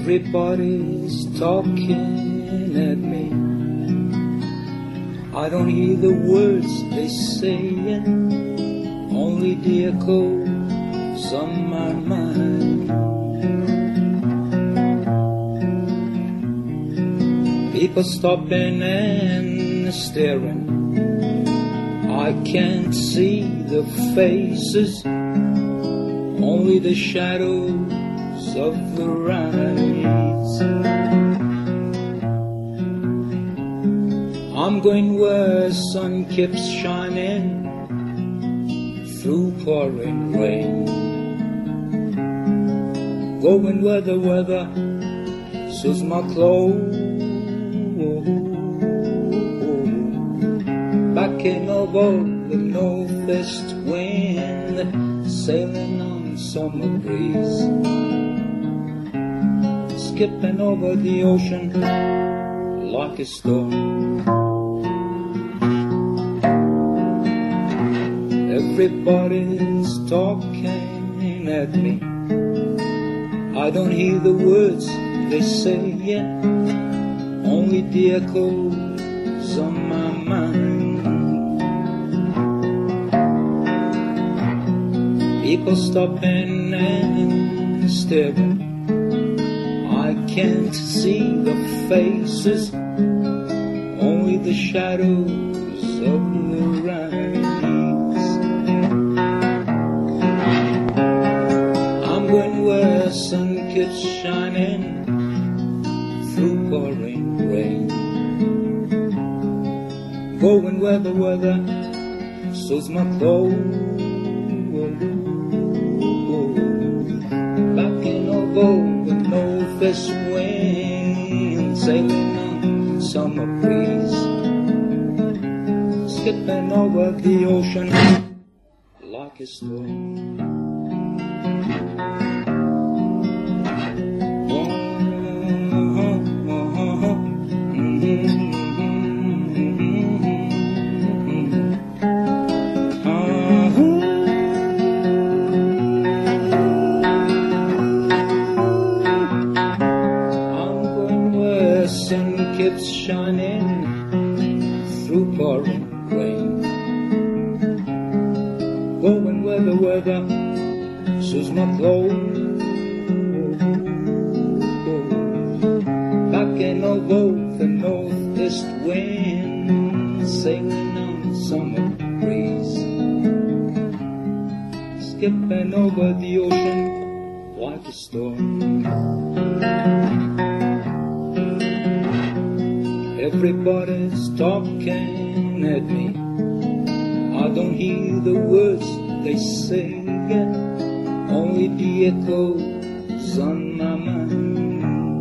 Everybody's talking at me. I don't hear the words they saying, only the echoes on my mind. People stopping and staring, I can't see the faces, only the shadows of their eyes. I'm going where sun keeps shining through pouring rain. Going where the weather suits my clothes. Backing over the northeast wind, sailing on summer breeze, skipping over the ocean like a storm. Everybody's talking at me. I don't hear the words they say yet, only the echoes on my mind. People stopping and staring, I can't see the faces, only the shadows of their eyes. I'm going where sun keeps shining through pouring rain. Going where the weather suits my clothes. Backing over the northeast wind, sailing on summer breeze, skipping over the ocean like a storm. Sun keeps shining through pouring rain. Going where the weather suits my clothes. Backing over the northeast wind, sailing on summer breeze, skipping over the ocean like a storm. Everybody's talking at me. I don't hear the words they say yet, only the echoes on my mind.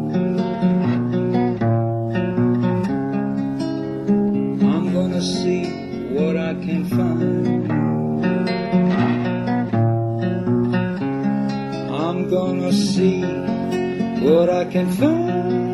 I'm gonna see what I can find. I'm gonna see what I can find.